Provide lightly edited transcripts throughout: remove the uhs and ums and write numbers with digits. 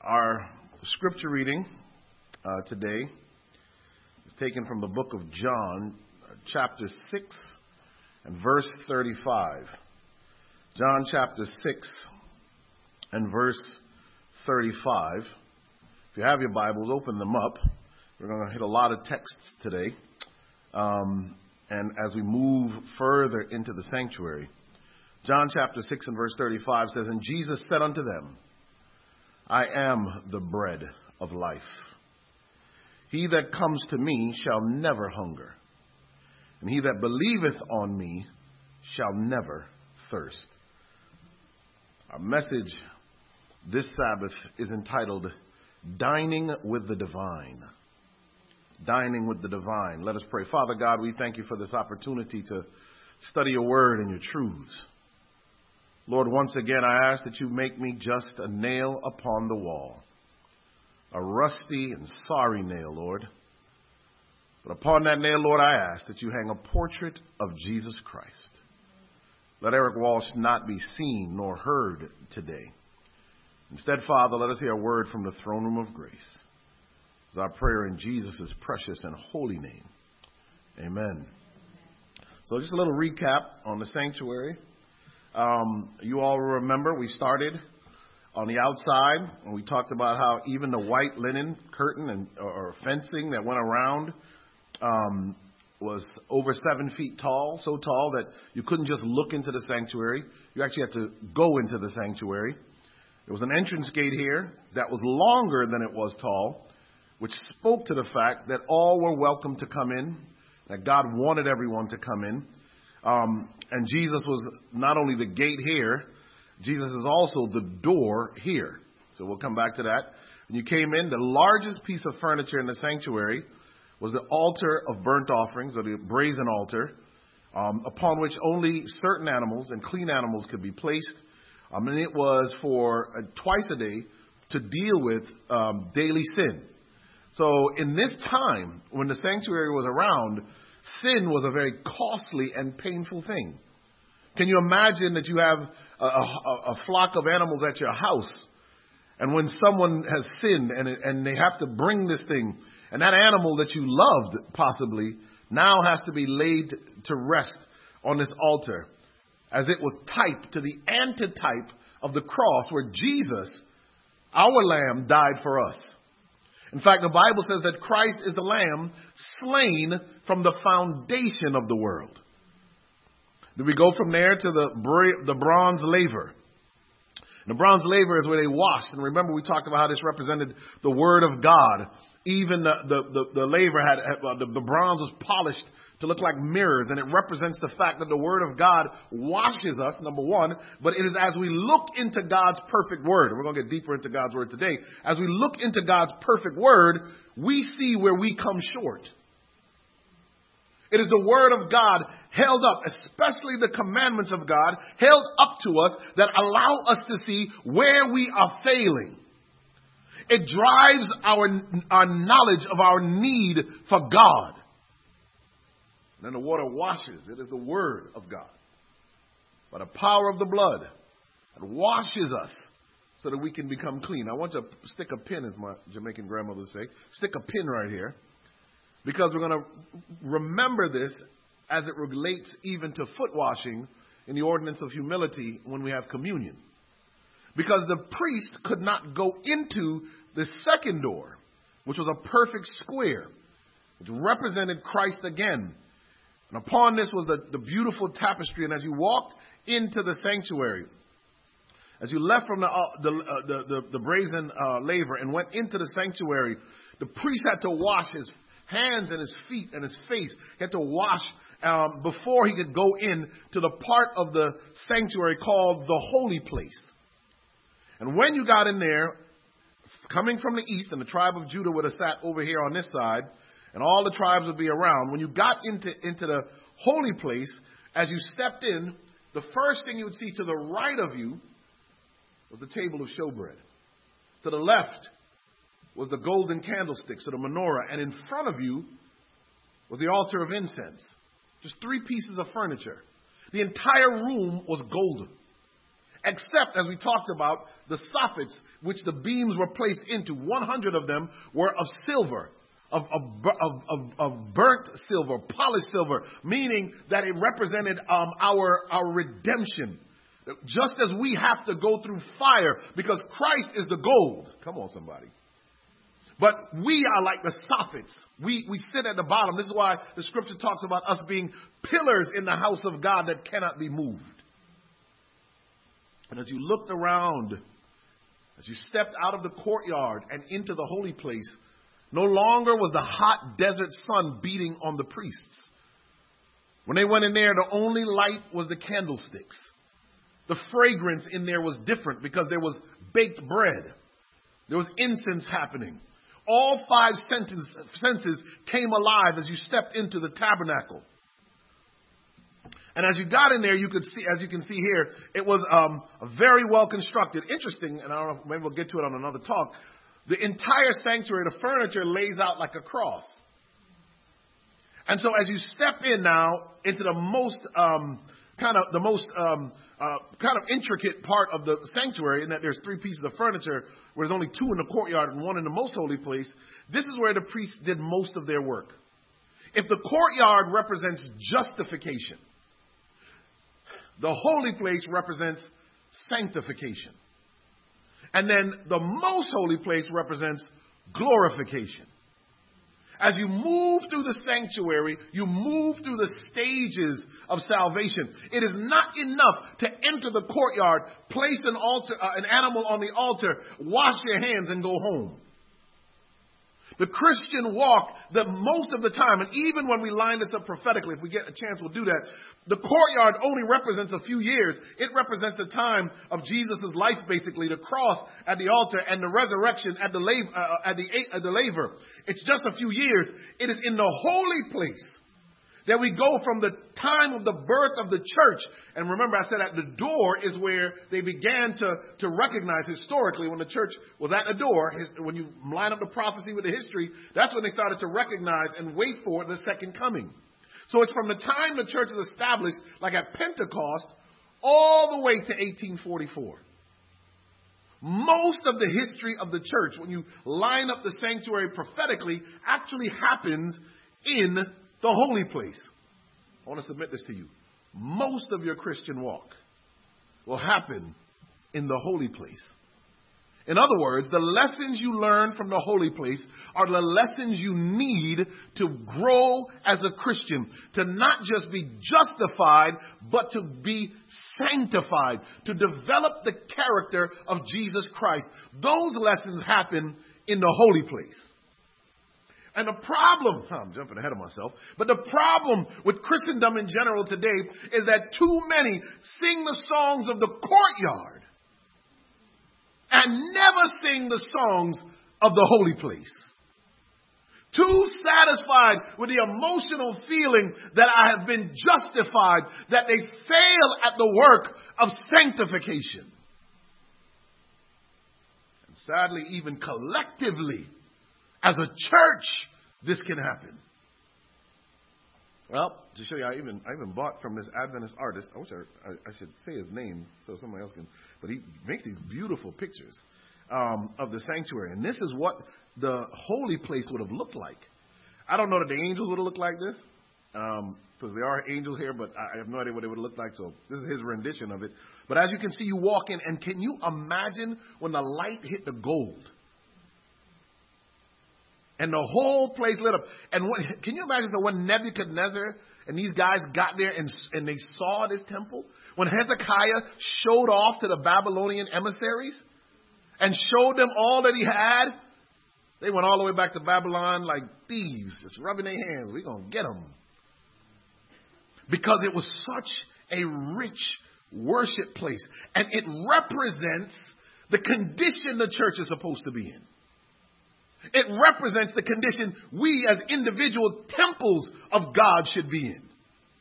Our scripture reading today is taken from the book of John, chapter 6 and verse 35. John chapter 6 and verse 35. If you have your Bibles, open them up. We're going to hit a lot of texts today. And as we move further into the sanctuary, John chapter 6 and verse 35 says, "And Jesus said unto them, I am the bread of life. He that comes to me shall never hunger, and he that believeth on me shall never thirst." Our message this Sabbath is entitled, Dining with the Divine. Dining with the Divine. Let us pray. Father God, we thank you for this opportunity to study your word and your truths. Lord, once again, I ask that you make me just a nail upon the wall, a rusty and sorry nail, Lord. But upon that nail, Lord, I ask that you hang a portrait of Jesus Christ. Let Eric Walsh not be seen nor heard today. Instead, Father, let us hear a word from the throne room of grace. It's our prayer in Jesus' precious and holy name. Amen. So just a little recap on the sanctuary. You all remember we started on the outside and we talked about how even the white linen curtain and or fencing that went around was over 7 feet tall, so tall that you couldn't just look into the sanctuary. You actually had to go into the sanctuary. There was an entrance gate here that was longer than it was tall, which spoke to the fact that all were welcome to come in, that God wanted everyone to come in. And Jesus was not only the gate here, Jesus is also the door here. So we'll come back to that. When you came in, the largest piece of furniture in the sanctuary was the altar of burnt offerings, or the brazen altar, upon which only certain animals and clean animals could be placed. And it was for twice a day to deal with daily sin. So in this time, when the sanctuary was around, sin was a very costly and painful thing. Can you imagine that you have a flock of animals at your house, and when someone has sinned and they have to bring this thing, and that animal that you loved possibly now has to be laid to rest on this altar, as it was type to the antitype of the cross where Jesus, our Lamb, died for us. In fact, the Bible says that Christ is the Lamb slain from the foundation of the world. Then we go from there to the bronze laver. And the bronze laver is where they washed. And remember, we talked about how this represented the Word of God. Even the laver had the bronze was polished to look like mirrors, and it represents the fact that the Word of God washes us, number one, but it is as we look into God's perfect Word, and we're going to get deeper into God's Word today, as we look into God's perfect Word, we see where we come short. It is the Word of God held up, especially the commandments of God, held up to us that allow us to see where we are failing. It drives our knowledge of our need for God. And then the water washes. It is the Word of God. By the power of the blood, it washes us so that we can become clean. I want you to stick a pin, as my Jamaican grandmother would say. Stick a pin right here. Because we're going to remember this as it relates even to foot washing in the ordinance of humility when we have communion. Because the priest could not go into the second door, which was a perfect square, which represented Christ again. And upon this was the beautiful tapestry. And as you walked into the sanctuary, as you left from the brazen laver and went into the sanctuary, the priest had to wash his hands and his feet and his face. He had to wash before he could go in to the part of the sanctuary called the holy place. And when you got in there, coming from the east, and the tribe of Judah would have sat over here on this side, and all the tribes would be around. When you got into the holy place, as you stepped in, the first thing you would see to the right of you was the table of showbread. To the left was the golden candlesticks, or the menorah, and in front of you was the altar of incense. Just 3 pieces of furniture. The entire room was golden. Except, as we talked about, the soffits which the beams were placed into, 100 of them were of silver, of burnt silver, polished silver, meaning that it represented our redemption. Just as we have to go through fire because Christ is the gold. Come on, somebody. But we are like the soffits. We sit at the bottom. This is why the scripture talks about us being pillars in the house of God that cannot be moved. And as you looked around, as you stepped out of the courtyard and into the holy place, no longer was the hot desert sun beating on the priests. When they went in there, the only light was the candlesticks. The fragrance in there was different because there was baked bread. There was incense happening. All five senses came alive as you stepped into the tabernacle. And as you got in there, you could see, as you can see here, it was a very well constructed. Interesting, and I don't know, maybe we'll get to it on another talk. The entire sanctuary, the furniture lays out like a cross. And so as you step in now into the most kind of intricate part of the sanctuary, in that there's three pieces of furniture, where there's only two in the courtyard and one in the most holy place. This is where the priests did most of their work. If the courtyard represents justification, the holy place represents sanctification. And then the most holy place represents glorification. As you move through the sanctuary, you move through the stages of salvation. It is not enough to enter the courtyard, place an animal on the altar, wash your hands, and go home. The Christian walk, that most of the time, and even when we line this up prophetically, if we get a chance, we'll do that. The courtyard only represents a few years. It represents the time of Jesus' life, basically, the cross at the altar and the resurrection at the laver. It's just a few years. It is in the holy place that we go from the time of the birth of the church. And remember, I said at the door is where they began to recognize historically when the church was at the door. When you line up the prophecy with the history, that's when they started to recognize and wait for the second coming. So it's from the time the church is established, like at Pentecost, all the way to 1844. Most of the history of the church, when you line up the sanctuary prophetically, actually happens in the holy place. I want to submit this to you. Most of your Christian walk will happen in the holy place. In other words, the lessons you learn from the holy place are the lessons you need to grow as a Christian, to not just be justified, but to be sanctified, to develop the character of Jesus Christ. Those lessons happen in the holy place. And the problem, I'm jumping ahead of myself, but the problem with Christendom in general today is that too many sing the songs of the courtyard and never sing the songs of the holy place. Too satisfied with the emotional feeling that I have been justified, that they fail at the work of sanctification. And sadly, even collectively, as a church, this can happen. Well, to show you, I even bought from this Adventist artist. I wish I should say his name so somebody else can. But he makes these beautiful pictures of the sanctuary. And this is what the holy place would have looked like. I don't know that the angels would have looked like this, because there are angels here, but I have no idea what they would have looked like. So this is his rendition of it. But as you can see, you walk in, and can you imagine when the light hit the gold? And the whole place lit up. And can you imagine, so when Nebuchadnezzar and these guys got there and they saw this temple, when Hezekiah showed off to the Babylonian emissaries and showed them all that he had, they went all the way back to Babylon like thieves, just rubbing their hands. We're going to get them. Because it was such a rich worship place. And it represents the condition the church is supposed to be in. It represents the condition we as individual temples of God should be in.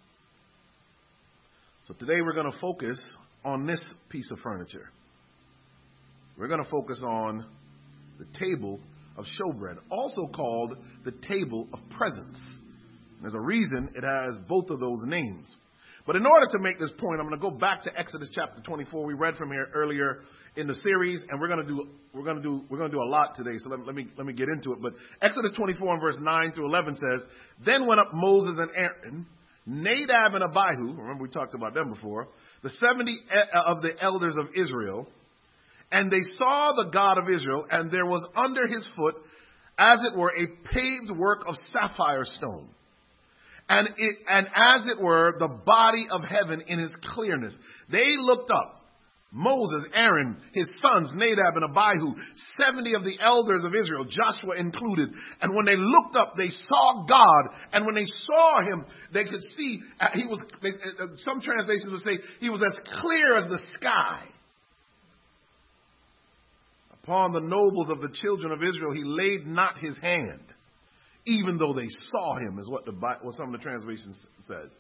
So today we're going to focus on this piece of furniture. We're going to focus on the table of showbread, also called the table of presence. There's a reason it has both of those names. But in order to make this point, I'm going to go back to Exodus chapter 24. We read from here earlier in the series, and we're going to do a lot today. So let me get into it. But Exodus 24 and verse 9 through 11 says, "Then went up Moses and Aaron, Nadab and Abihu," remember we talked about them before, "the 70 of the elders of Israel, and they saw the God of Israel, and there was under his foot, as it were, a paved work of sapphire stone. And as it were, the body of heaven in his clearness. They looked up, Moses, Aaron, his sons, Nadab and Abihu, 70 of the elders of Israel, Joshua included. And when they looked up, they saw God. And when they saw him, they could see, some translations would say, he was as clear as the sky. Upon the nobles of the children of Israel, he laid not his hand, even though they saw him, is what some of the translations says.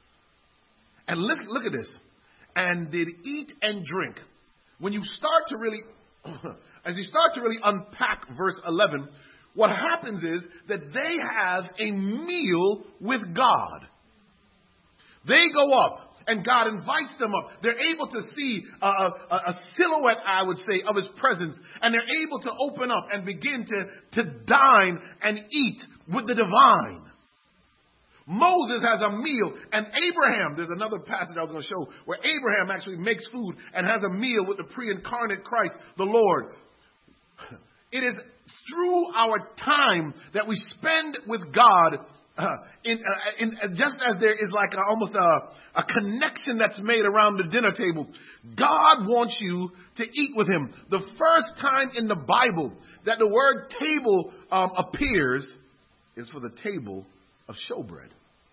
And look at this. And did eat and drink. When you start to really, as you start to really unpack verse 11, what happens is that they have a meal with God. They go up. And God invites them up. They're able to see a silhouette, I would say, of his presence. And they're able to open up and begin to dine and eat with the divine. Moses has a meal. And Abraham, there's another passage I was going to show where Abraham actually makes food and has a meal with the pre-incarnate Christ, the Lord. It is through our time that we spend with God just as there is like almost a connection that's made around the dinner table. God wants you to eat with him. The first time in the Bible that the word table appears is for the table of showbread.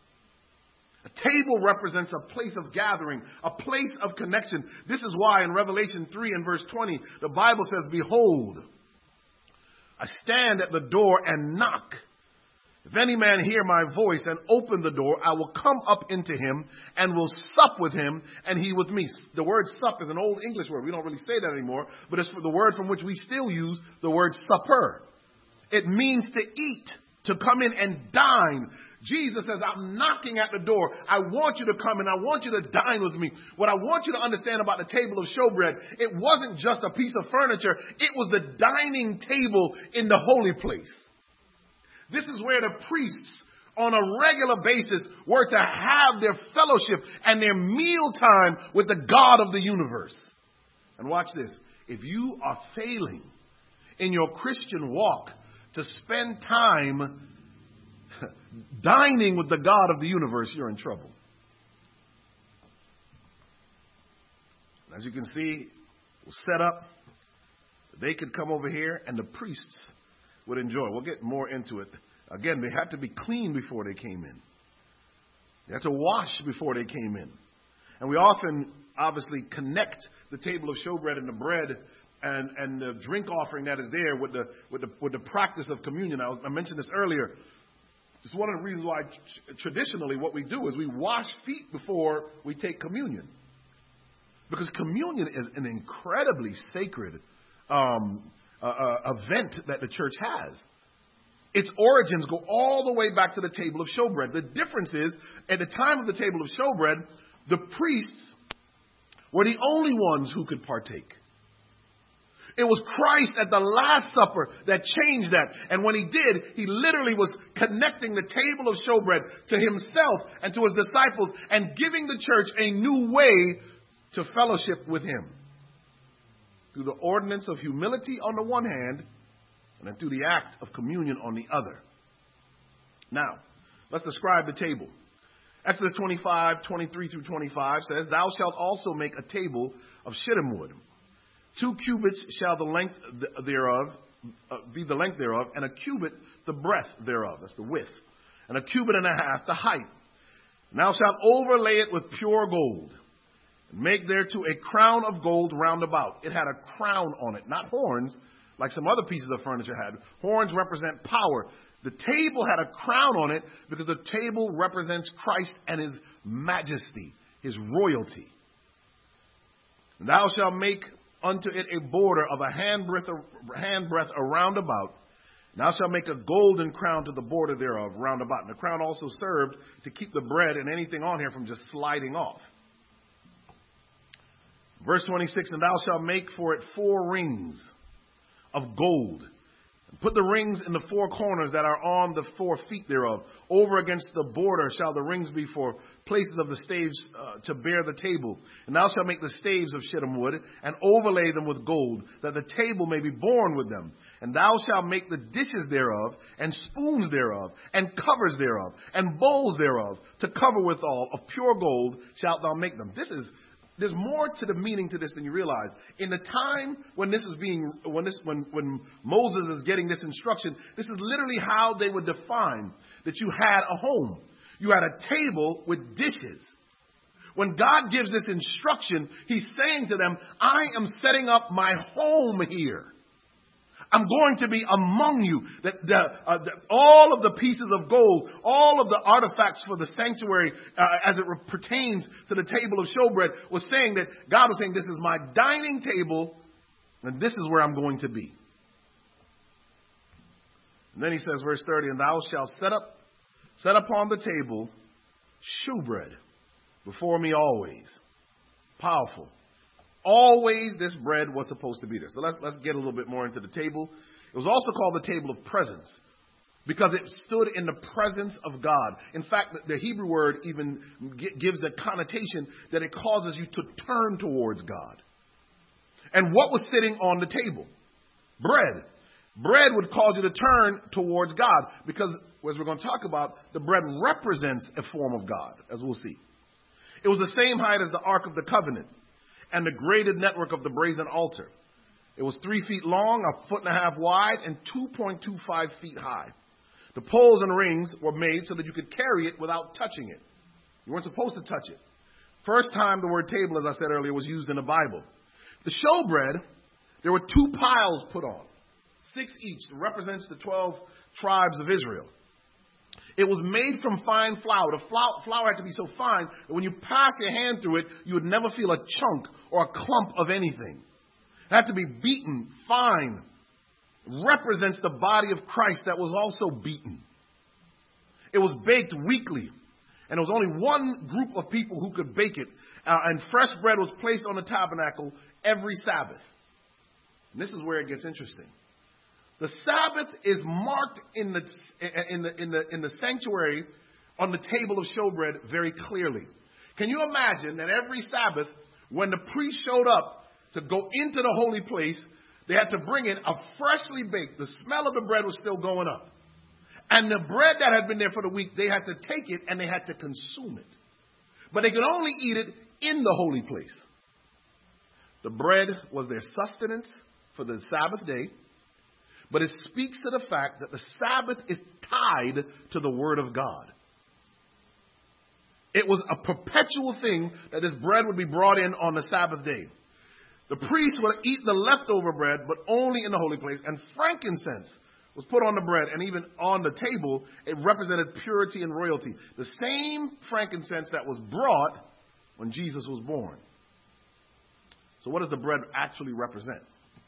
A table represents a place of gathering, a place of connection. This is why in Revelation 3 and verse 20, the Bible says, "Behold, I stand at the door and knock. If any man hear my voice and open the door, I will come up into him and will sup with him and he with me." The word sup is an old English word. We don't really say that anymore, but it's the word from which we still use the word supper. It means to eat, to come in and dine. Jesus says, "I'm knocking at the door. I want you to come and I want you to dine with me." What I want you to understand about the table of showbread, it wasn't just a piece of furniture. It was the dining table in the holy place. This is where the priests on a regular basis were to have their fellowship and their meal time with the God of the universe. And watch this. If you are failing in your Christian walk to spend time dining with the God of the universe, you're in trouble. As you can see, it was set up. They could come over here and the priests would enjoy. We'll get more into it. Again, they had to be clean before they came in. They had to wash before they came in. And we often, obviously, connect the table of showbread and the bread and the drink offering that is there with the practice of communion. I mentioned this earlier. It's one of the reasons why traditionally what we do is we wash feet before we take communion. Because communion is an incredibly sacred event that the church has. Its origins go all the way back to the table of showbread. The difference is, at the time of the table of showbread, the priests were the only ones who could partake. It was Christ at the Last Supper that changed that. And when he did, he literally was connecting the table of showbread to himself and to his disciples and giving the church a new way to fellowship with him. Through the ordinance of humility on the one hand, and then through the act of communion on the other. Now, let's describe the table. Exodus 25, 23 through 25 says, "Thou shalt also make a table of shittim wood. 2 cubits shall the length thereof be the length thereof, and a cubit the breadth thereof." That's the width. "And a cubit and a half the height. And thou shalt overlay it with pure gold, and make thereto a crown of gold round about." It had a crown on it, not horns, like some other pieces of furniture had. Horns represent power. The table had a crown on it because the table represents Christ and his majesty, his royalty. "And thou shalt make unto it a border of a handbreadth around about, And thou shalt make a golden crown to the border thereof round about. And the crown also served to keep the bread and anything on here from just sliding off. Verse 26, and thou shalt make for it 4 rings of gold. Put the rings in the 4 corners that are on the 4 feet thereof. Over against the border shall the rings be for places of the staves to bear the table. And thou shalt make the staves of shittim wood, and overlay them with gold, that the table may be borne with them. And thou shalt make the dishes thereof, and spoons thereof, and covers thereof, and bowls thereof, to cover withal of pure gold shalt thou make them. There's more to the meaning to this than you realize. In the time when when Moses is getting this instruction, this is literally how they would define that you had a home. You had a table with dishes. When God gives this instruction, he's saying to them, I am setting up my home here. I'm going to be among you. All of the pieces of gold, all of the artifacts for the sanctuary as it pertains to the table of showbread was saying that God was saying, this is my dining table and this is where I'm going to be. And then he says, verse 30, and thou shalt set upon the table shewbread before me always. Powerful. Always this bread was supposed to be there. So let's get a little bit more into the table. It was also called the table of presence because it stood in the presence of God. In fact, the Hebrew word even gives the connotation that it causes you to turn towards God. And what was sitting on the table? Bread. Bread would cause you to turn towards God because, as we're going to talk about, the bread represents a form of God, as we'll see. It was the same height as the Ark of the Covenant and the graded network of the brazen altar. It was 3 feet long, 1.5 feet wide, and 2.25 feet high. The poles and rings were made so that you could carry it without touching it. You weren't supposed to touch it. First time the word table, as I said earlier, was used in the Bible. The showbread, there were 2 piles put on, 6 each. It represents the 12 tribes of Israel. It was made from fine flour. The flour had to be so fine that when you pass your hand through it, you would never feel a chunk or a clump of anything. It had to be beaten fine. It represents the body of Christ that was also beaten. It was baked weekly, and there was only one group of people who could bake it. And fresh bread was placed on the tabernacle every Sabbath. And this is where it gets interesting. The Sabbath is marked in the sanctuary on the table of showbread very clearly. Can you imagine that every Sabbath, when the priest showed up to go into the holy place, they had to bring in a freshly baked, the smell of the bread was still going up. And the bread that had been there for the week, they had to take it and they had to consume it. But they could only eat it in the holy place. The bread was their sustenance for the Sabbath day. But it speaks to the fact that the Sabbath is tied to the Word of God. It was a perpetual thing that this bread would be brought in on the Sabbath day. The priest would eat the leftover bread, but only in the holy place. And frankincense was put on the bread, and even on the table, it represented purity and royalty. The same frankincense that was brought when Jesus was born. So what does the bread actually represent?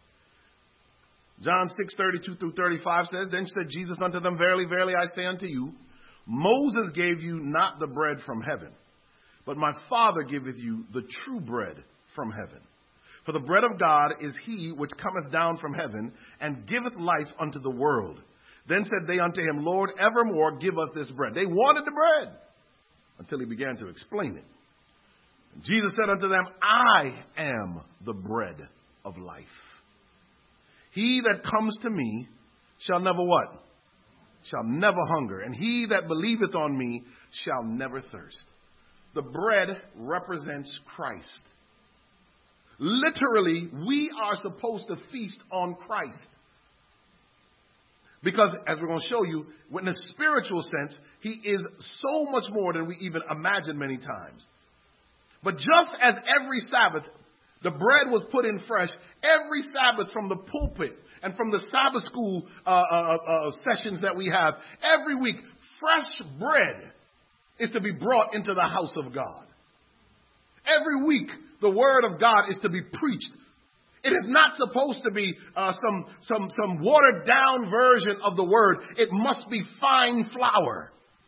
John 6:32 through 35 says, Then said Jesus unto them, Verily, verily, I say unto you, Moses gave you not the bread from heaven, but my Father giveth you the true bread from heaven. For the bread of God is he which cometh down from heaven, and giveth life unto the world. Then said they unto him, Lord, evermore give us this bread. They wanted the bread, until he began to explain it. And Jesus said unto them, I am the bread of life. He that comes to me shall never what? Shall never hunger. And he that believeth on me shall never thirst. The bread represents Christ. Literally, we are supposed to feast on Christ. Because, as we're going to show you, in a spiritual sense, he is so much more than we even imagine many times. But just as every Sabbath, the bread was put in fresh, every Sabbath from the pulpit and from the Sabbath school sessions that we have, every week, fresh bread is to be brought into the house of God. Every week, the word of God is to be preached. It is not supposed to be some watered down version of the word. It must be fine flour.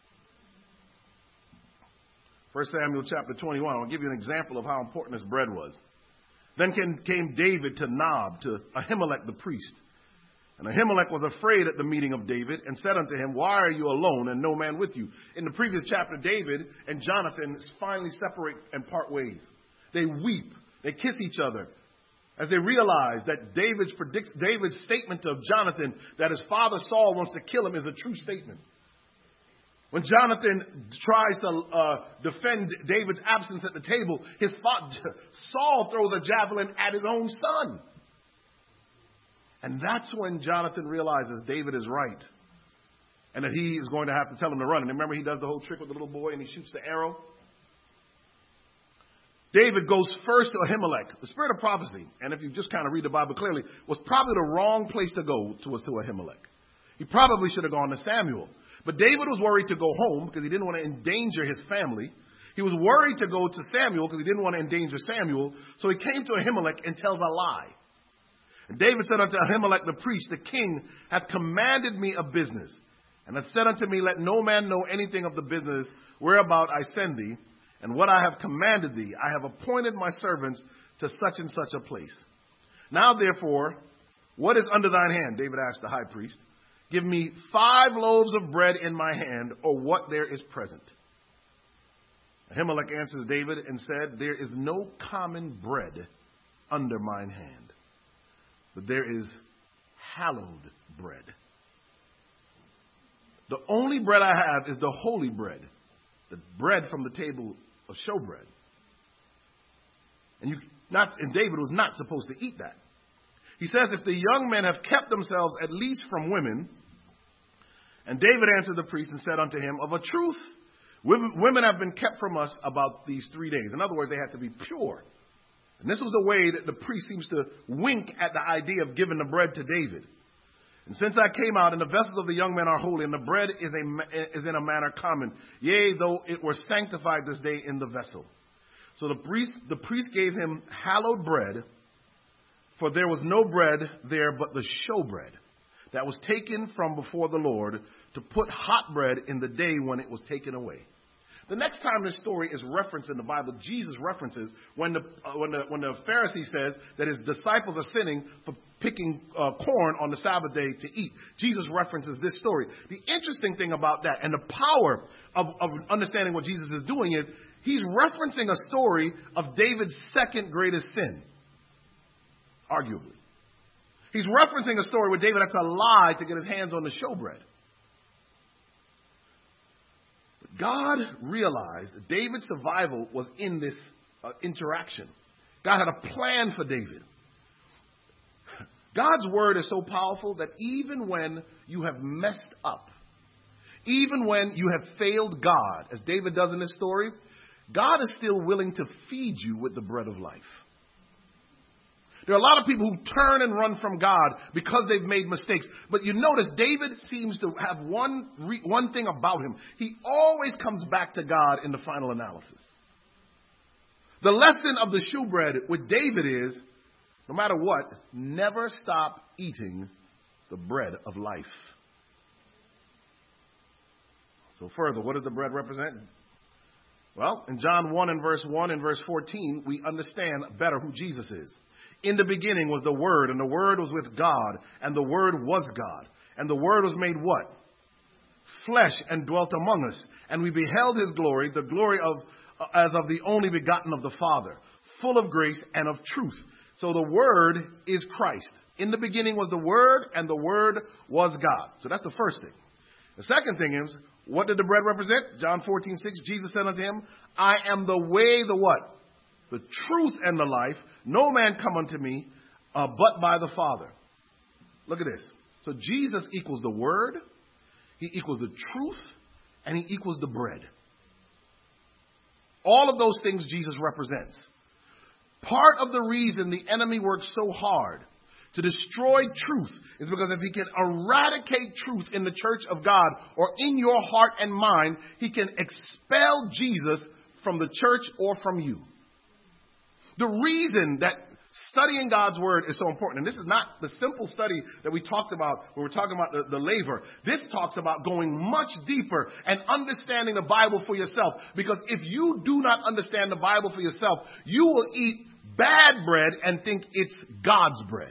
1 Samuel chapter 21. I'll give you an example of how important this bread was. Then came David to Nob, to Ahimelech the priest. And Ahimelech was afraid at the meeting of David and said unto him, why are you alone and no man with you? In the previous chapter, David and Jonathan finally separate and part ways. They weep. They kiss each other as they realize that David's statement of Jonathan that his father Saul wants to kill him is a true statement. When Jonathan tries to defend David's absence at the table, Saul throws a javelin at his own son. And that's when Jonathan realizes David is right and that he is going to have to tell him to run. And remember, he does the whole trick with the little boy and he shoots the arrow. David goes first to Ahimelech. The spirit of prophecy, and if you just kind of read the Bible clearly, was probably the wrong place to go to Ahimelech. He probably should have gone to Samuel. But David was worried to go home because he didn't want to endanger his family. He was worried to go to Samuel because he didn't want to endanger Samuel. So he came to Ahimelech and tells a lie. And David said unto Ahimelech the priest, the king hath commanded me a business, and hath said unto me, let no man know anything of the business whereabout I send thee, and what I have commanded thee. I have appointed my servants to such and such a place. Now therefore, what is under thine hand? David asked the high priest. Give me 5 loaves of bread in my hand, or what there is present. Ahimelech answers David and said, there is no common bread under mine hand, but there is hallowed bread. The only bread I have is the holy bread, the bread from the table of showbread. And David was not supposed to eat that. He says, if the young men have kept themselves at least from women, and David answered the priest and said unto him, of a truth, women have been kept from us about these 3 days. In other words, they had to be pure. And this was the way that the priest seems to wink at the idea of giving the bread to David. And since I came out, and the vessels of the young men are holy, and the bread is in a manner common, yea, though it were sanctified this day in the vessel. So the priest gave him hallowed bread, for there was no bread there but the showbread that was taken from before the Lord to put hot bread in the day when it was taken away. The next time this story is referenced in the Bible, Jesus references when the Pharisee says that his disciples are sinning for picking corn on the Sabbath day to eat. Jesus references this story. The interesting thing about that and the power of understanding what Jesus is doing is he's referencing a story of David's second greatest sin, arguably. He's referencing a story where David had to lie to get his hands on the showbread. God realized that David's survival was in this interaction. God had a plan for David. God's word is so powerful that even when you have messed up, even when you have failed God, as David does in this story, God is still willing to feed you with the bread of life. There are a lot of people who turn and run from God because they've made mistakes. But you notice David seems to have one thing about him. He always comes back to God in the final analysis. The lesson of the showbread with David is, no matter what, never stop eating the bread of life. So further, what does the bread represent? Well, in John 1 and verse 1 and verse 14, we understand better who Jesus is. In the beginning was the Word, and the Word was with God, and the Word was God. And the Word was made what? Flesh, and dwelt among us. And we beheld his glory, the glory as of the only begotten of the Father, full of grace and of truth. So the Word is Christ. In the beginning was the Word, and the Word was God. So that's the first thing. The second thing is, what did the bread represent? John 14:6, Jesus said unto him, I am the way, the what? The truth and the life. No man come unto me but by the Father. Look at this. So Jesus equals the Word, he equals the truth, and he equals the bread. All of those things Jesus represents. Part of the reason the enemy works so hard to destroy truth is because if he can eradicate truth in the church of God or in your heart and mind, he can expel Jesus from the church or from you. The reason that Studying God's word is so important. And this is not the simple study that we talked about when we're talking about the laver. This talks about going much deeper and understanding the Bible for yourself. Because if you do not understand the Bible for yourself, you will eat bad bread and think it's God's bread.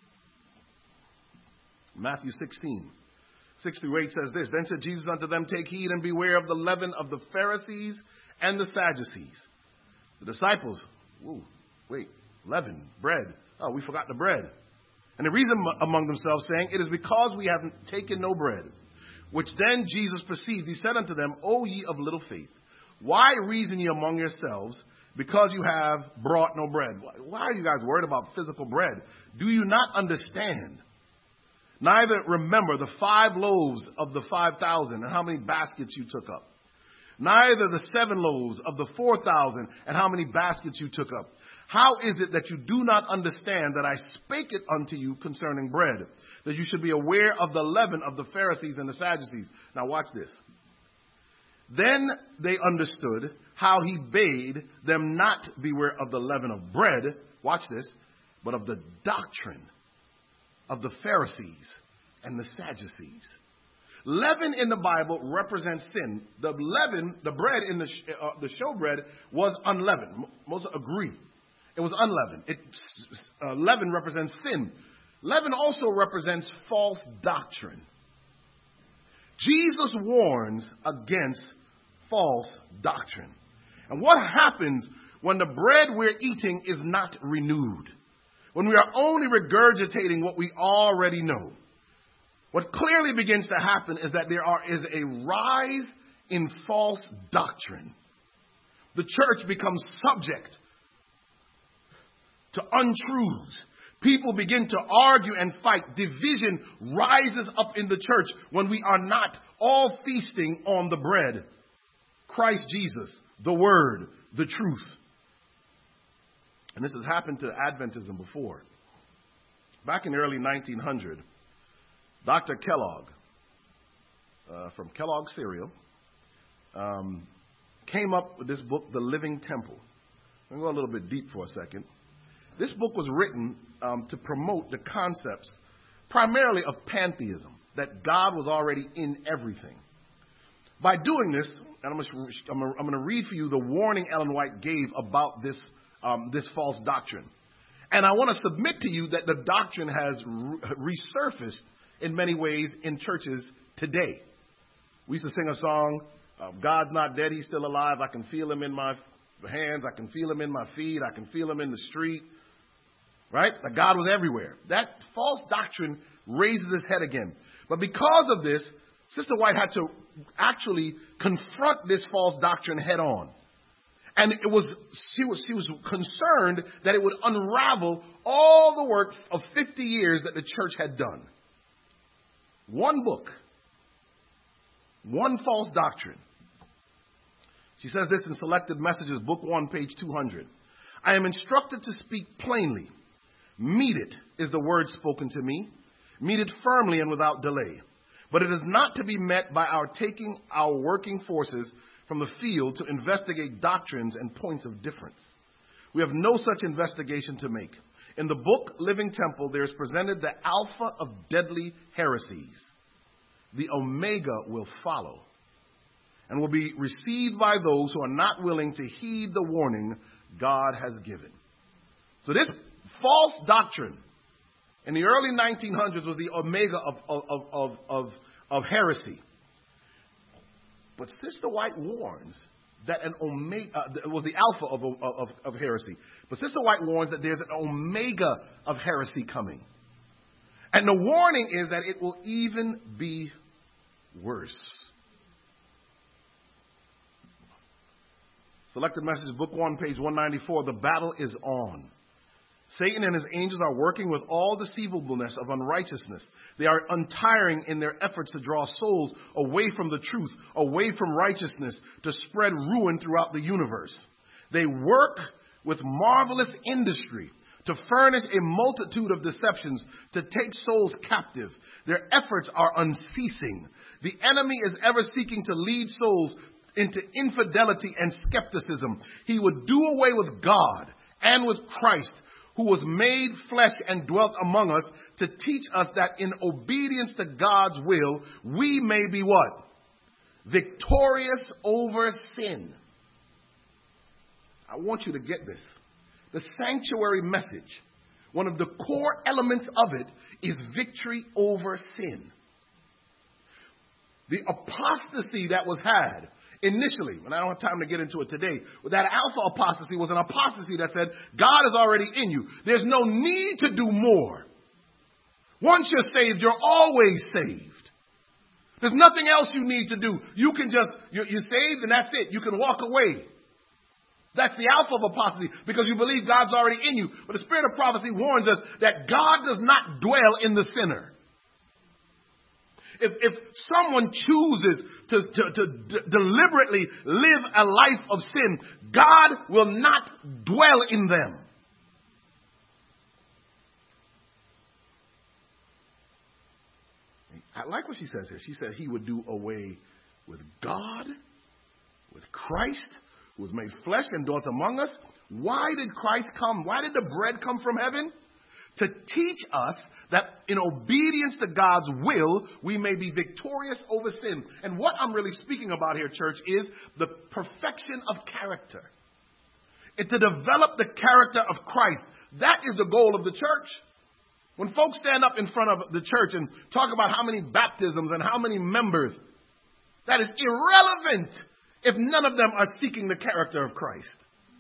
Matthew 16:6-8 says this. Then said Jesus unto them, take heed and beware of the leaven of the Pharisees and the Sadducees. The disciples, leaven, bread. Oh, we forgot the bread. And they reasoned among themselves, saying, it is because we have taken no bread. Which then Jesus perceived. He said unto them, O ye of little faith, why reason ye among yourselves, because you have brought no bread? Why are you guys worried about physical bread? Do you not understand? Neither remember the 5 loaves of the 5,000 and how many baskets you took up. Neither the 7 loaves of the 4,000 and how many baskets you took up. How is it that you do not understand that I spake it unto you concerning bread, that you should be aware of the leaven of the Pharisees and the Sadducees? Now watch this. Then they understood how he bade them not beware of the leaven of bread, watch this, but of the doctrine of the Pharisees and the Sadducees. Leaven in the Bible represents sin. The leaven, the bread in the showbread was unleavened. Most agree. It was unleavened. Leaven represents sin. Leaven also represents false doctrine. Jesus warns against false doctrine. And what happens when the bread we're eating is not renewed? When we are only regurgitating what we already know? What clearly begins to happen is that there is a rise in false doctrine. The church becomes subject to untruths. People begin to argue and fight. Division rises up in the church when we are not all feasting on the bread. Christ Jesus, the Word, the truth. And this has happened to Adventism before. Back in the early 1900s, Dr. Kellogg, from Kellogg Cereal, came up with this book, The Living Temple. I'm going to go a little bit deep for a second. This book was written to promote the concepts primarily of pantheism, that God was already in everything. By doing this, and I'm going to read for you the warning Ellen White gave about this false doctrine. And I want to submit to you that the doctrine has resurfaced in many ways in churches today. We used to sing a song, God's not dead, he's still alive. I can feel him in my hands. I can feel him in my feet. I can feel him in the street. Right? That God was everywhere. That false doctrine raises its head again. But because of this, Sister White had to actually confront this false doctrine head on. And she was concerned that it would unravel all the work of 50 years that the church had done. One book, one false doctrine. She says this in Selected Messages, Book 1, page 200. I am instructed to speak plainly. Meet it is the word spoken to me. Meet it firmly and without delay. But it is not to be met by our taking our working forces from the field to investigate doctrines and points of difference. We have no such investigation to make. In the book Living Temple, there is presented the alpha of deadly heresies. The omega will follow and will be received by those who are not willing to heed the warning God has given. So this false doctrine in the early 1900s was the omega of heresy. But Sister White warns that an omega was the alpha of heresy. But Sister White warns that there's an omega of heresy coming. And the warning is that it will even be worse. Selected Messages, Book 1, page 194. The battle is on. Satan and his angels are working with all deceivableness of unrighteousness. They are untiring in their efforts to draw souls away from the truth, away from righteousness, to spread ruin throughout the universe. They work with marvelous industry to furnish a multitude of deceptions to take souls captive. Their efforts are unceasing. The enemy is ever seeking to lead souls into infidelity and skepticism. He would do away with God and with Christ, who was made flesh and dwelt among us to teach us that in obedience to God's will, we may be what? Victorious over sin. I want you to get this. The sanctuary message, one of the core elements of it is victory over sin. The apostasy that was had initially, and I don't have time to get into it today, but that alpha apostasy was an apostasy that said, God is already in you. There's no need to do more. Once you're saved, you're always saved. There's nothing else you need to do. You can you're saved and that's it. You can walk away. That's the alpha of apostasy, because you believe God's already in you. But the spirit of prophecy warns us that God does not dwell in the sinner. If someone chooses to deliberately live a life of sin, God will not dwell in them. I like what she says here. She said he would do away with God, with Christ, who was made flesh and dwelt among us. Why did Christ come? Why did the bread come from heaven? To teach us that in obedience to God's will, we may be victorious over sin. And what I'm really speaking about here, church, is the perfection of character. It's to develop the character of Christ. That is the goal of the church. When folks stand up in front of the church and talk about how many baptisms and how many members, that is irrelevant if none of them are seeking the character of Christ.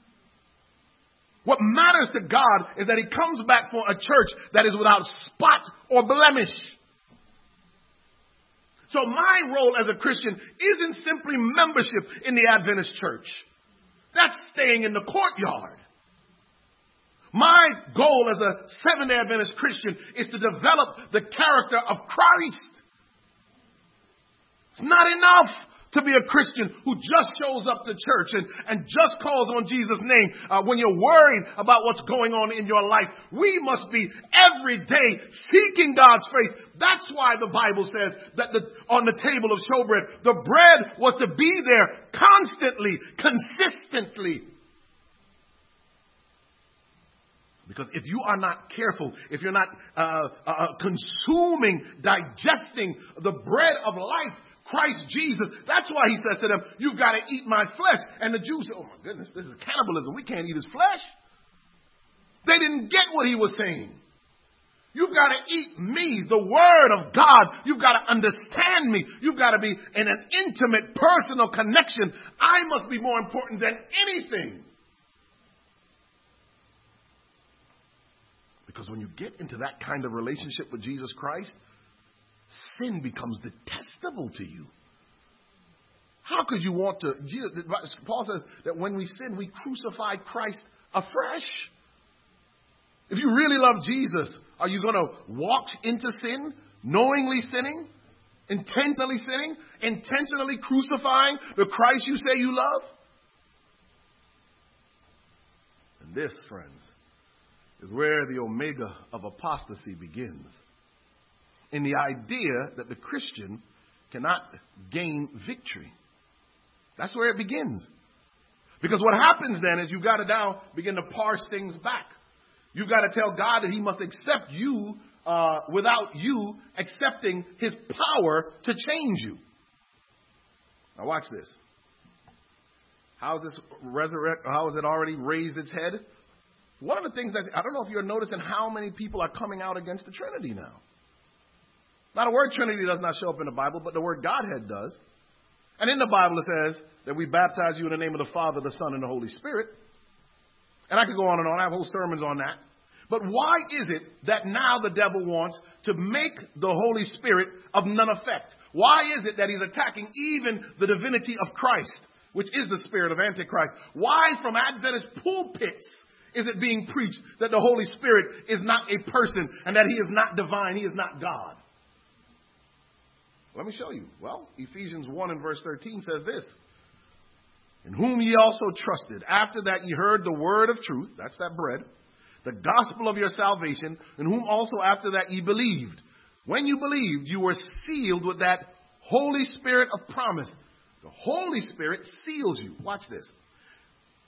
What matters to God is that he comes back for a church that is without spot or blemish. So my role as a Christian isn't simply membership in the Adventist church. That's staying in the courtyard. My goal as a Seventh-day Adventist Christian is to develop the character of Christ. It's not enough to be a Christian who just shows up to church and just calls on Jesus' name when you're worried about what's going on in your life. We must be every day seeking God's face. That's why the Bible says that on the table of showbread, the bread was to be there constantly, consistently. Because if you are not careful, if you're not consuming, digesting the bread of life, Christ Jesus, that's why he says to them, you've got to eat my flesh. And the Jews say, oh my goodness, this is cannibalism. We can't eat his flesh. They didn't get what he was saying. You've got to eat me, the word of God. You've got to understand me. You've got to be in an intimate, personal connection. I must be more important than anything. Because when you get into that kind of relationship with Jesus Christ, sin becomes detestable to you. How could you want to? Paul says that when we sin, we crucify Christ afresh. If you really love Jesus, are you going to walk into sin, knowingly sinning, intentionally crucifying the Christ you say you love? And this, friends, is where the omega of apostasy begins. In the idea that the Christian cannot gain victory. That's where it begins. Because what happens then is you've got to now begin to parse things back. You've got to tell God that he must accept you without you accepting his power to change you. Now watch this. How is it already raised its head? One of the things I don't know if you're noticing how many people are coming out against the Trinity now. Now, the word Trinity does not show up in the Bible, but the word Godhead does. And in the Bible it says that we baptize you in the name of the Father, the Son, and the Holy Spirit. And I could go on and on. I have whole sermons on that. But why is it that now the devil wants to make the Holy Spirit of none effect? Why is it that he's attacking even the divinity of Christ, which is the spirit of Antichrist? Why from Adventist pulpits is it being preached that the Holy Spirit is not a person and that he is not divine, he is not God? Let me show you. Well, Ephesians 1 and verse 13 says this. In whom ye also trusted, after that ye heard the word of truth, that's that bread, the gospel of your salvation, in whom also after that ye believed. When you believed, you were sealed with that Holy Spirit of promise. The Holy Spirit seals you. Watch this.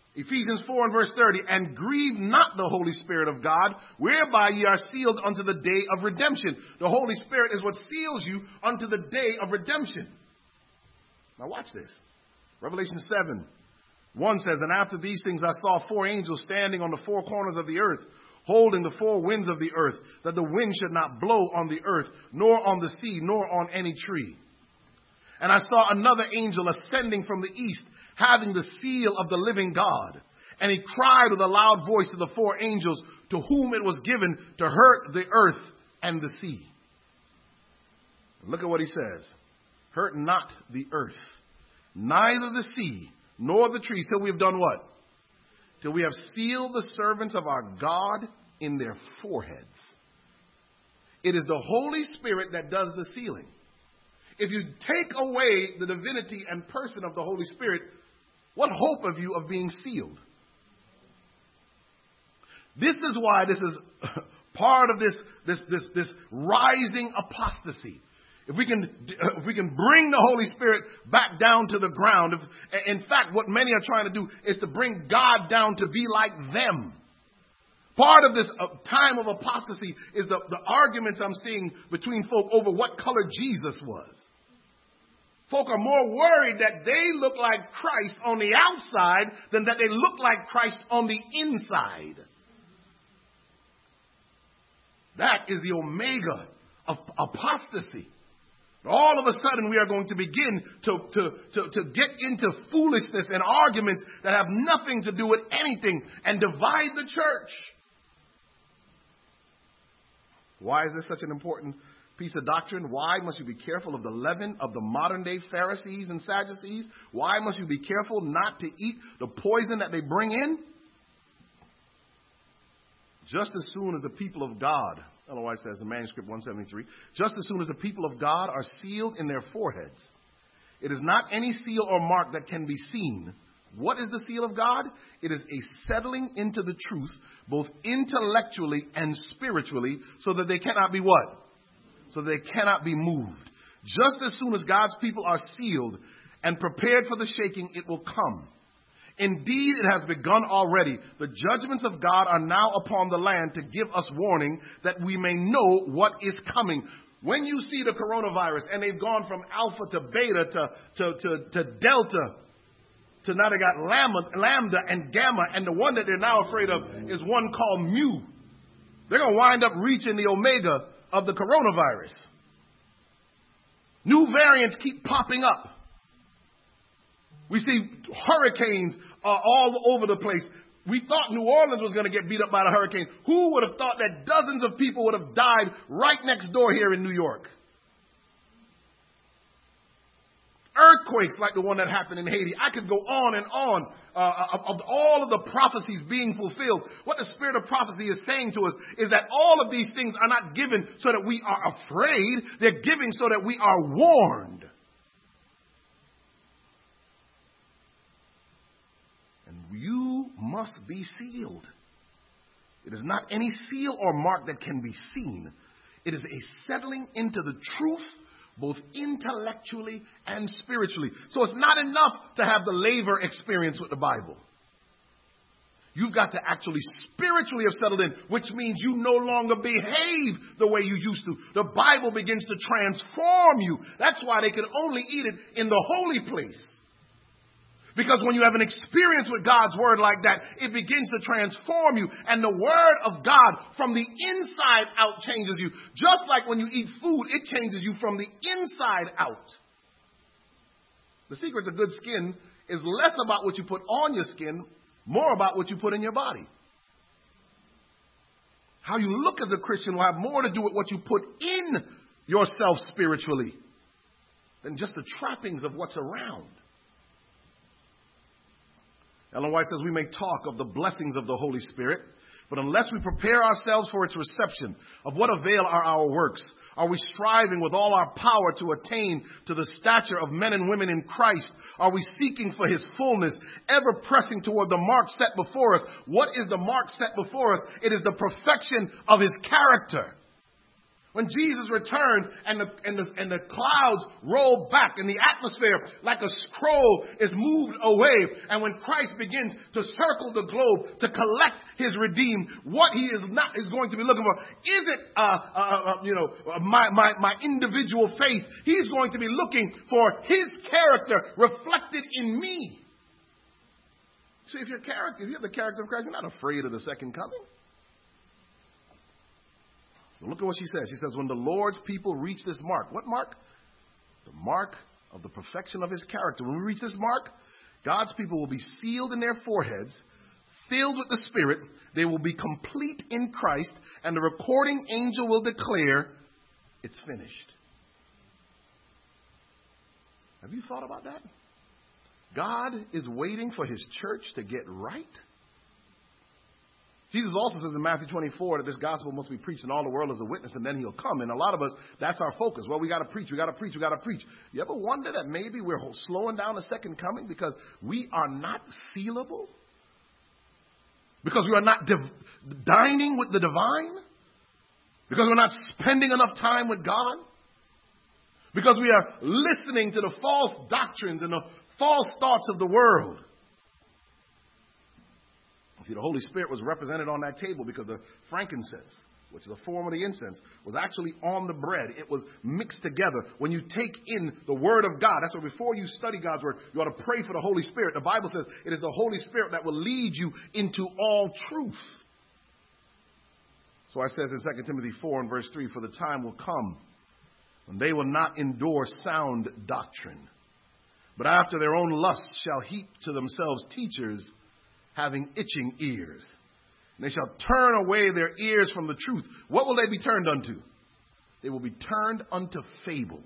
Ephesians 4 and verse 30, and grieve not the Holy Spirit of God, whereby ye are sealed unto the day of redemption. The Holy Spirit is what seals you unto the day of redemption. Now watch this. Revelation 7:1 says, and after these things I saw 4 angels standing on the 4 corners of the earth, holding the 4 winds of the earth, that the wind should not blow on the earth, nor on the sea, nor on any tree. And I saw another angel ascending from the east, having the seal of the living God. And he cried with a loud voice to the 4 angels to whom it was given to hurt the earth and the sea. Look at what he says. Hurt not the earth, neither the sea, nor the trees, till we have done what? Till we have sealed the servants of our God in their foreheads. It is the Holy Spirit that does the sealing. If you take away the divinity and person of the Holy Spirit, what hope have you of being sealed? This is why this is part of this rising apostasy. If we can bring the Holy Spirit back down to the ground. In fact, what many are trying to do is to bring God down to be like them. Part of this time of apostasy is the arguments I'm seeing between folk over what color Jesus was. Folk are more worried that they look like Christ on the outside than that they look like Christ on the inside. That is the omega of apostasy. All of a sudden we are going to begin to get into foolishness and arguments that have nothing to do with anything and divide the church. Why is this such an important piece of doctrine? Why must you be careful of the leaven of the modern day Pharisees and Sadducees? Why must you be careful not to eat the poison that they bring in? Just as soon as the people of God, Ellen White says in manuscript 173, just as soon as the people of God are sealed in their foreheads, it is not any seal or mark that can be seen. What is the seal of God? It is a settling into the truth, both intellectually and spiritually, so that they cannot be what? So they cannot be moved. Just as soon as God's people are sealed and prepared for the shaking, it will come. Indeed, it has begun already. The judgments of God are now upon the land to give us warning that we may know what is coming. When you see the coronavirus and they've gone from alpha to beta to delta to now they got lambda and gamma, and the one that they're now afraid of is one called mu. They're going to wind up reaching the omega of the coronavirus. New variants keep popping up. We see hurricanes all over the place. We thought New Orleans was going to get beat up by the hurricane. Who would have thought that dozens of people would have died right next door here in New York? Earthquakes like the one that happened in Haiti. I could go on and on of all of the prophecies being fulfilled. What the spirit of prophecy is saying to us is that all of these things are not given so that we are afraid. They're given so that we are warned. And you must be sealed. It is not any seal or mark that can be seen. It is a settling into the truth, both intellectually and spiritually. So it's not enough to have the laver experience with the Bible. You've got to actually spiritually have settled in, which means you no longer behave the way you used to. The Bible begins to transform you. That's why they could only eat it in the holy place. Because when you have an experience with God's word like that, it begins to transform you. And the word of God from the inside out changes you. Just like when you eat food, it changes you from the inside out. The secret to good skin is less about what you put on your skin, more about what you put in your body. How you look as a Christian will have more to do with what you put in yourself spiritually than just the trappings of what's around. Ellen White says we may talk of the blessings of the Holy Spirit, but unless we prepare ourselves for its reception, of what avail are our works? Are we striving with all our power to attain to the stature of men and women in Christ? Are we seeking for his fullness, ever pressing toward the mark set before us? What is the mark set before us? It is the perfection of his character. When Jesus returns and the clouds roll back and the atmosphere like a scroll is moved away, and when Christ begins to circle the globe to collect his redeemed, what he is going to be looking for isn't my individual faith. He's going to be looking for his character reflected in me. See, if you have the character of Christ, you're not afraid of the second coming. Look at what she says. She says, when the Lord's people reach this mark. What mark? The mark of the perfection of his character. When we reach this mark, God's people will be sealed in their foreheads, filled with the Spirit. They will be complete in Christ, and the recording angel will declare, it's finished. Have you thought about that? God is waiting for his church to get right. Jesus also says in Matthew 24 that this gospel must be preached in all the world as a witness, and then he'll come. And a lot of us, that's our focus. Well, we got to preach. You ever wonder that maybe we're slowing down the second coming because we are not sealable? Because we are not dining with the divine? Because we're not spending enough time with God? Because we are listening to the false doctrines and the false thoughts of the world? See, the Holy Spirit was represented on that table because the frankincense, which is a form of the incense, was actually on the bread. It was mixed together. When you take in the Word of God, that's why before you study God's Word, you ought to pray for the Holy Spirit. The Bible says it is the Holy Spirit that will lead you into all truth. So it says in 2 Timothy 4 and verse 3, for the time will come when they will not endure sound doctrine, but after their own lusts shall heap to themselves teachers having itching ears. And they shall turn away their ears from the truth. What will they be turned unto? They will be turned unto fables.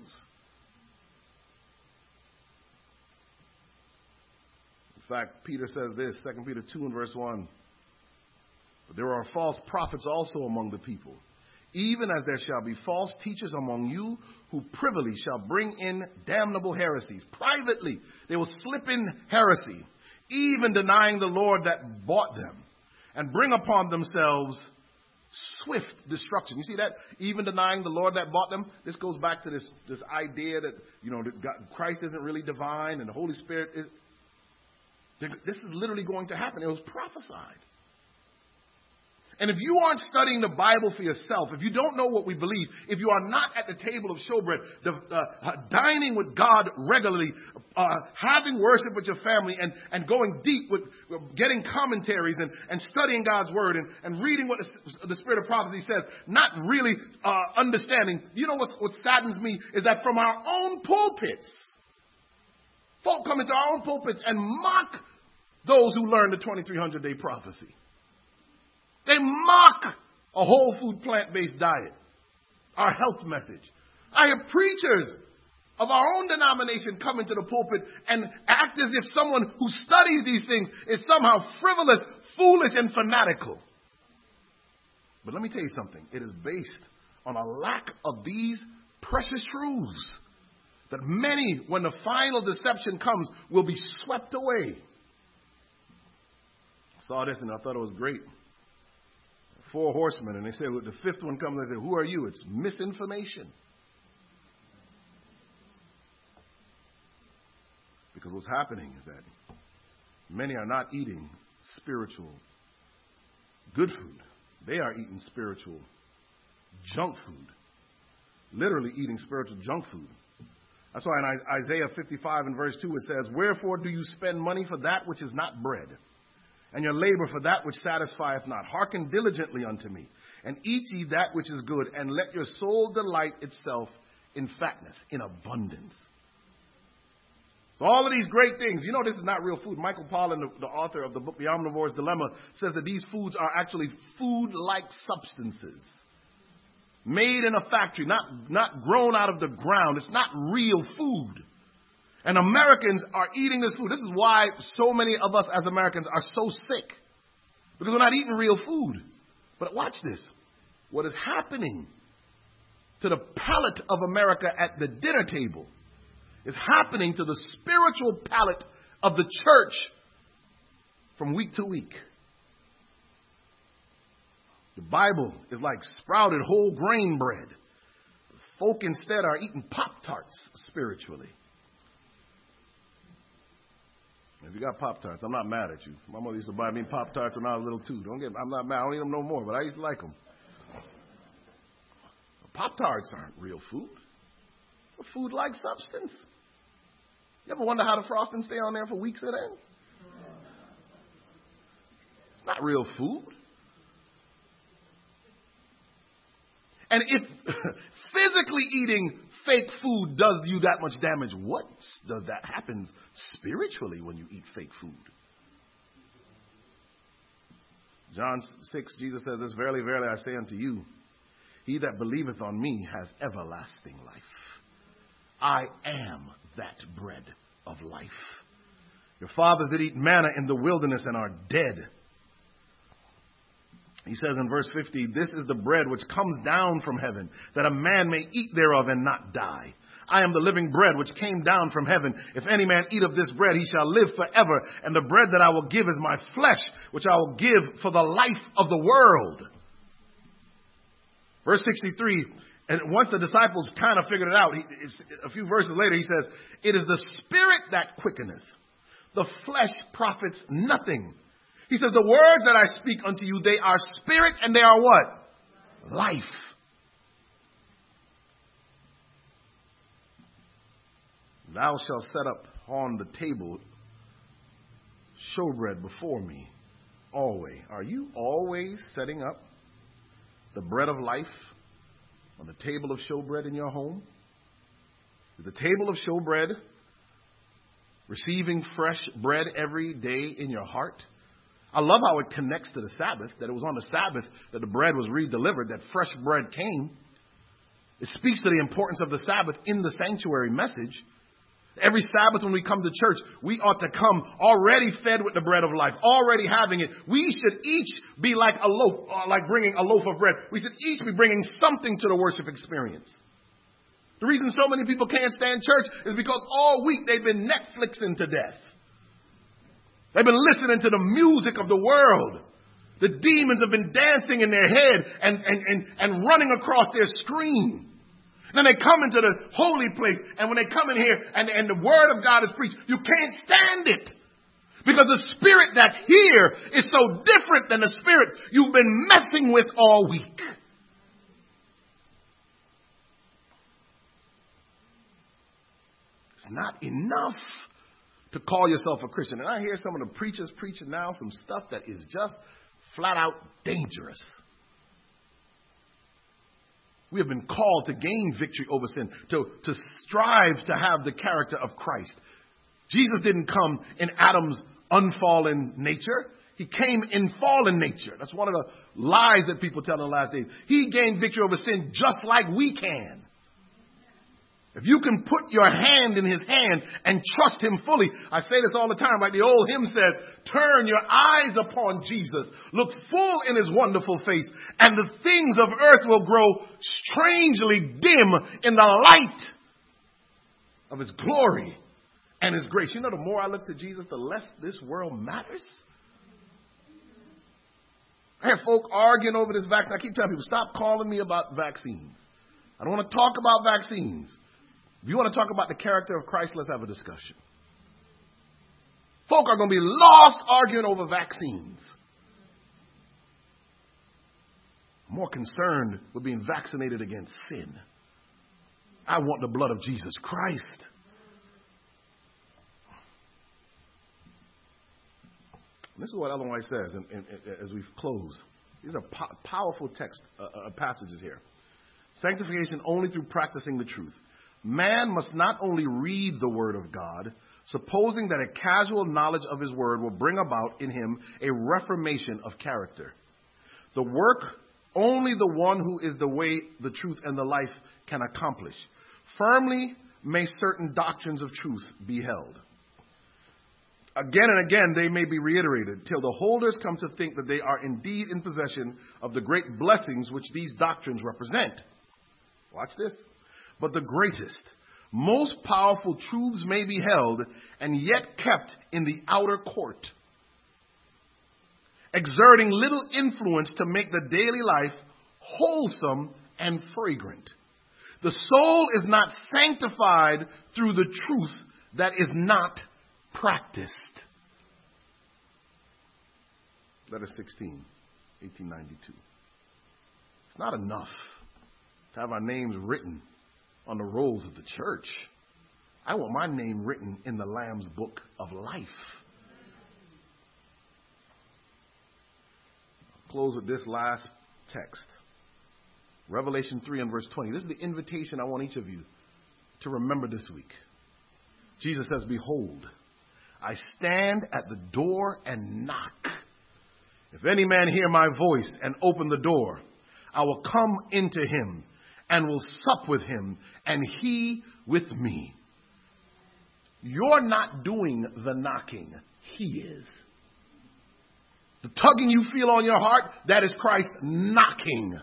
In fact, Peter says this, 2 Peter 2 and verse 1. But there are false prophets also among the people, even as there shall be false teachers among you, who privily shall bring in damnable heresies. Privately, they will slip in heresy, even denying the Lord that bought them, and bring upon themselves swift destruction. You see that? Even denying the Lord that bought them. This goes back to this idea that, that God, Christ isn't really divine and the Holy Spirit is. This is literally going to happen. It was prophesied. And if you aren't studying the Bible for yourself, if you don't know what we believe, if you are not at the table of showbread, dining with God regularly, having worship with your family and going deep with getting commentaries and studying God's word and reading what the Spirit of prophecy says, not really understanding, what saddens me is that from our own pulpits, folk come into our own pulpits and mock those who learn the 2300-day prophecy. They mock a whole food, plant-based diet, our health message. I have preachers of our own denomination come into the pulpit and act as if someone who studies these things is somehow frivolous, foolish, and fanatical. But let me tell you something. It is based on a lack of these precious truths that many, when the final deception comes, will be swept away. I saw this and I thought it was great. 4 horsemen, and they said, the 5th one comes and they say, who are you? It's misinformation. Because what's happening is that many are not eating spiritual good food. They are eating spiritual junk food. Literally eating spiritual junk food. That's why in Isaiah 55 and verse 2 it says, wherefore do you spend money for that which is not bread, and your labor for that which satisfieth not? Hearken diligently unto me, and eat ye that which is good, and let your soul delight itself in fatness, in abundance. So all of these great things, this is not real food. Michael Pollan, the author of the book The Omnivore's Dilemma, says that these foods are actually food-like substances, made in a factory, not grown out of the ground. It's not real food. And Americans are eating this food. This is why so many of us as Americans are so sick. Because we're not eating real food. But watch this. What is happening to the palate of America at the dinner table is happening to the spiritual palate of the church from week to week. The Bible is like sprouted whole grain bread. Folk instead are eating Pop-Tarts spiritually. If you got Pop-Tarts, I'm not mad at you. My mother used to buy me Pop-Tarts when I was little too. I'm not mad. I don't eat them no more, but I used to like them. Pop-Tarts aren't real food. It's a food-like substance. You ever wonder how the frosting stay on there for weeks at end? It's not real food. And if physically eating fake food does you that much damage, what does that happen spiritually when you eat fake food? John 6, Jesus says this, verily, verily, I say unto you, he that believeth on me has everlasting life. I am that bread of life. Your fathers did eat manna in the wilderness and are dead. He says in verse 50, this is the bread which comes down from heaven, that a man may eat thereof and not die. I am the living bread which came down from heaven. If any man eat of this bread, he shall live forever. And the bread that I will give is my flesh, which I will give for the life of the world. Verse 63, and once the disciples kind of figured it out, a few verses later, he says, it is the spirit that quickeneth. The flesh profits nothing. He says, the words that I speak unto you, they are spirit and they are what? Life. Thou shalt set up on the table showbread before me always. Are you always setting up the bread of life on the table of showbread in your home? Is the table of showbread receiving fresh bread every day in your heart? I love how it connects to the Sabbath, that it was on the Sabbath that the bread was redelivered, that fresh bread came. It speaks to the importance of the Sabbath in the sanctuary message. Every Sabbath when we come to church, we ought to come already fed with the bread of life, already having it. We should each be like a loaf, like bringing a loaf of bread. We should each be bringing something to the worship experience. The reason so many people can't stand church is because all week they've been Netflixing to death. They've been listening to the music of the world. The demons have been dancing in their head and running across their screen. Then they come into the holy place, and when they come in here and the word of God is preached, you can't stand it. Because the spirit that's here is so different than the spirit you've been messing with all week. It's not enough to call yourself a Christian. And I hear some of the preachers preaching now some stuff that is just flat out dangerous. We have been called to gain victory over sin, to strive to have the character of Christ. Jesus didn't come in Adam's unfallen nature. He came in fallen nature. That's one of the lies that people tell in the last days. He gained victory over sin just like we can. If you can put your hand in his hand and trust him fully, I say this all the time, like the old hymn says, turn your eyes upon Jesus, look full in his wonderful face, and the things of earth will grow strangely dim in the light of his glory and his grace. You know, the more I look to Jesus, the less this world matters. I hear folk arguing over this vaccine. I keep telling people, stop calling me about vaccines. I don't want to talk about vaccines. If you want to talk about the character of Christ, let's have a discussion. Folk are going to be lost arguing over vaccines. I'm more concerned with being vaccinated against sin. I want the blood of Jesus Christ. This is what Ellen White says as we close. These are powerful passages here. Sanctification only through practicing the truth. Man must not only read the word of God, supposing that a casual knowledge of his word will bring about in him a reformation of character. The work only the one who is the way, the truth, and the life can accomplish. Firmly may certain doctrines of truth be held. Again and again they may be reiterated till the holders come to think that they are indeed in possession of the great blessings which these doctrines represent. Watch this. But the greatest, most powerful truths may be held and yet kept in the outer court, exerting little influence to make the daily life wholesome and fragrant. The soul is not sanctified through the truth that is not practiced. Letter 16, 1892. It's not enough to have our names written on the rolls of the church. I want my name written in the Lamb's book of life. I'll close with this last text. Revelation 3 and verse 20. This is the invitation I want each of you to remember this week. Jesus says, "Behold, I stand at the door and knock. If any man hear my voice and open the door, I will come into him and will sup with him and he with me." You're not doing the knocking. He is. The tugging you feel on your heart, that is Christ knocking.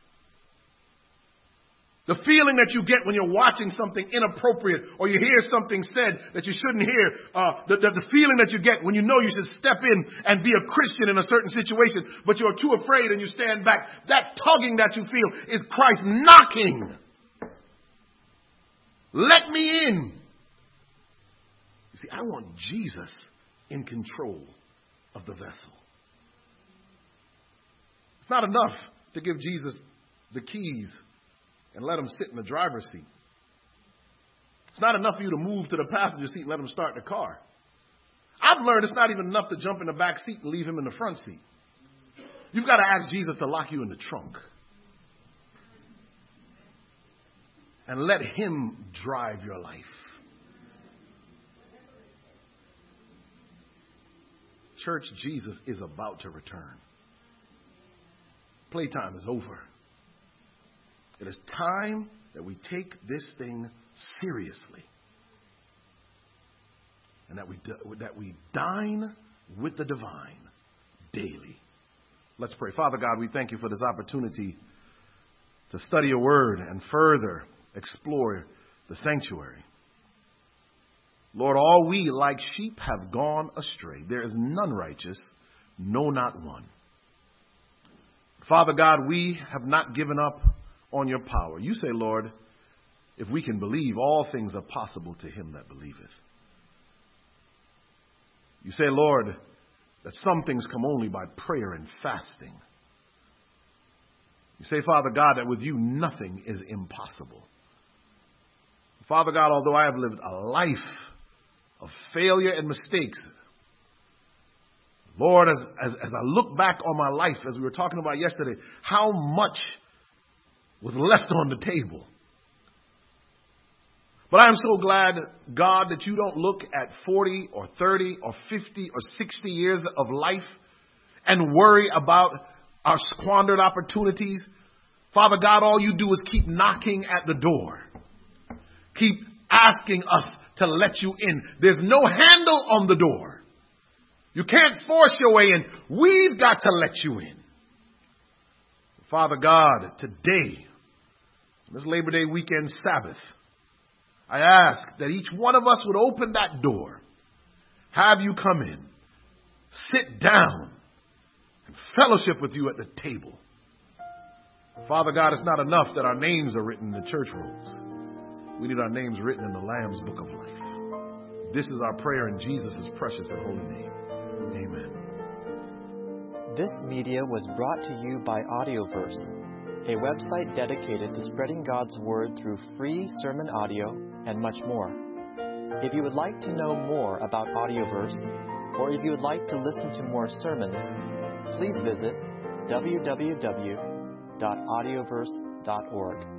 The feeling that you get when you're watching something inappropriate or you hear something said that you shouldn't hear, the feeling that you get when you know you should step in and be a Christian in a certain situation, but you're too afraid and you stand back, that tugging that you feel is Christ knocking. Let me in. You see, I want Jesus in control of the vessel. It's not enough to give Jesus the keys and let him sit in the driver's seat. It's not enough for you to move to the passenger seat and let him start the car. I've learned it's not even enough to jump in the back seat and leave him in the front seat. You've got to ask Jesus to lock you in the trunk and let him drive your life. Church, Jesus is about to return. Playtime is over. It is time that we take this thing seriously and that we dine with the divine daily. Let's pray. Father God, we thank you for this opportunity to study your word and further explore the sanctuary. Lord, all we like sheep have gone astray. There is none righteous, no, not one. Father God, we have not given up on your power. You say, Lord, if we can believe, all things are possible to him that believeth. You say, Lord, that some things come only by prayer and fasting. You say, Father God, that with you nothing is impossible. Father God, although I have lived a life of failure and mistakes, Lord, as I look back on my life, as we were talking about yesterday, how much was left on the table. But I'm so glad, God, that you don't look at 40 or 30 or 50 or 60 years of life and worry about our squandered opportunities. Father God, all you do is keep knocking at the door. Keep asking us to let you in. There's no handle on the door. You can't force your way in. We've got to let you in. Father God, today, this Labor Day weekend Sabbath, I ask that each one of us would open that door, have you come in, sit down, and fellowship with you at the table. Father God, it's not enough that our names are written in the church rolls. We need our names written in the Lamb's book of life. This is our prayer in Jesus' precious and holy name. Amen. This media was brought to you by Audioverse, a website dedicated to spreading God's Word through free sermon audio and much more. If you would like to know more about Audioverse, or if you would like to listen to more sermons, please visit www.audioverse.org.